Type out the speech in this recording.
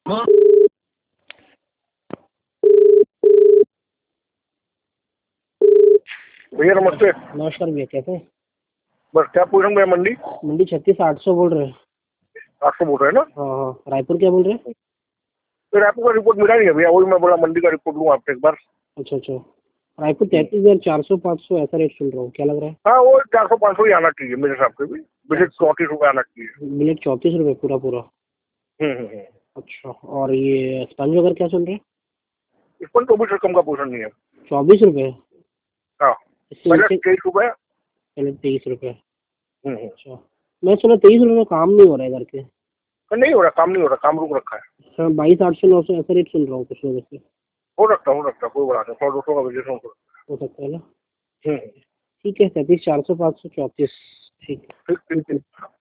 भैया नमस्ते। नमस्कार भैया, कैसे हैं? बस क्या पूछ रहा हूँ भैया? मंडी मंडी 36,800 बोल रहे हैं। 800 बोल रहे हैं ना? हाँ हाँ, रायपुर क्या बोल रहे हैं? फिर आपको का रिपोर्ट मिला नहीं है भैया, वही मैं बोला मंडी का रिपोर्ट लूँ आपसे एक बार। अच्छा अच्छा, रायपुर 33,400 500 ऐसा रेट सुन रहा हूँ, क्या लग रहा है? हाँ वो 400-500 ही आना चाहिए मेरे हिसाब से भी। बजट 34 रुपये आना चाहिए। मिलेट 34 रुपये पूरा पूरा। हम्म। अच्छा, और ये स्पंज वगैरह क्या सुन रहे हैं? इस पर 24 से कम का पोषण नहीं है। 24 रुपये? हाँ, इससे पहले नीचे? 23 रुपये। पहले 23 रुपये। अच्छा, मैं सुना 23 रुपये में काम नहीं हो रहा है करके। नहीं हो रहा, काम नहीं हो रहा, काम रुक रखा है। सर 22,800-900 ऐसा रेट सुन रहा हूँ कुछ लोगों से। हो सकता कोई बड़ा नहीं, 100-200 का वजह हो सकता है ना? हम्म। ठीक है, 33,400 500 34। ठीक है। ठीक।